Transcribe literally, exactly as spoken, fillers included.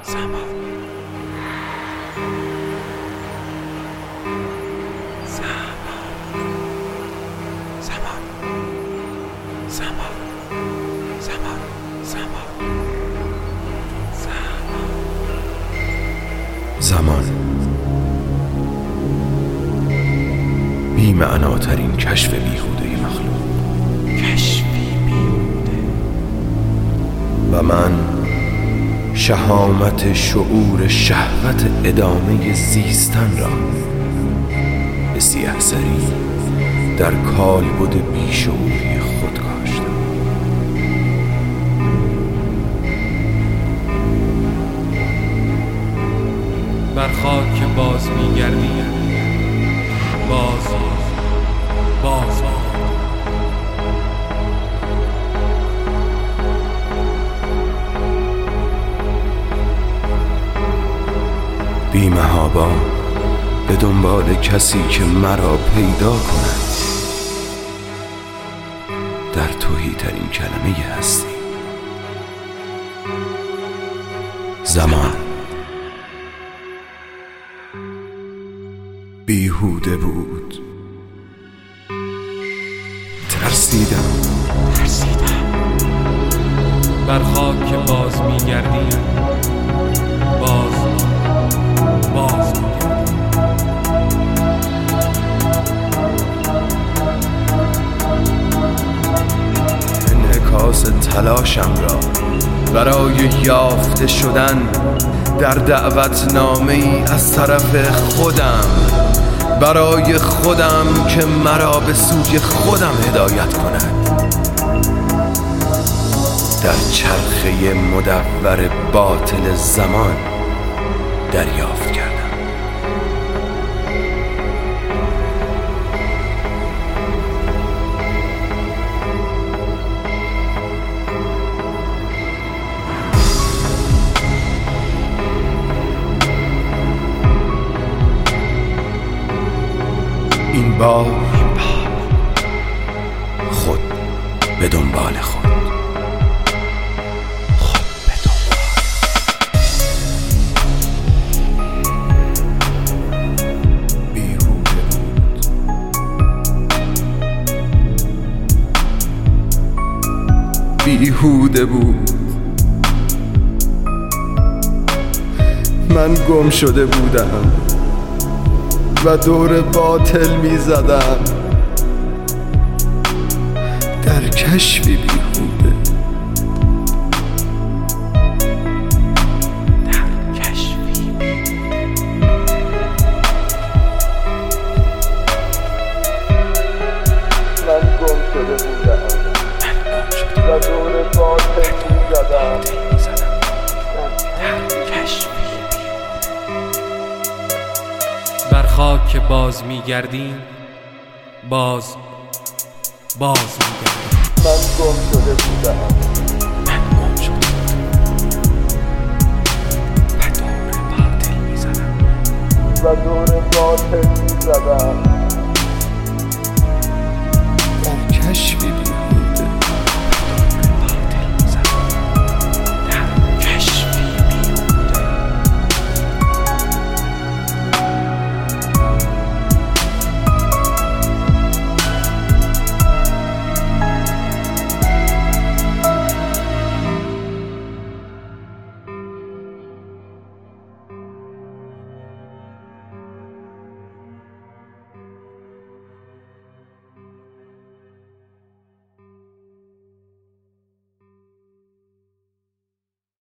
زمان زمان زمان زمان زمان زمان بی معناترین کشف بیهوده مخلوق، کشفی بیهوده. و من شهامت شعور شهوت ادامه زیستن را به سیه‌سری در کالبد بیشعوری خود کاشتم. بر خاک باز می‌گردیم، باز باز بی محابا به دنبال کسی که مرا پیدا کند در تهی‌ترین کلمه هستی. زمان بیهوده بود. ترسیدم ترسیدم بر خاک باز می‌گردیم، باز باز انعکاس تلاشم را برای یافته شدن در دعوتنامه‌ای از طرف خودم، برای خودم که مرا به سوی خودم هدایت کند، در چرخه مدور باطل زمان دریافت کردم. این بار خود به دنبال خود خود به دنبال بیهوده بود. بیهوده بود. من گم شده بودم و دور باطل می زدم در کشفی بیهوده، در کشفی من گم شده بودم و دور باطل می زدم در کشفی. بر خاک باز می‌گردیم، باز باز می‌گردیم. من گم شده بودم من گم شده بودم و دور باطل می‌زدم و دور باطل می‌زدم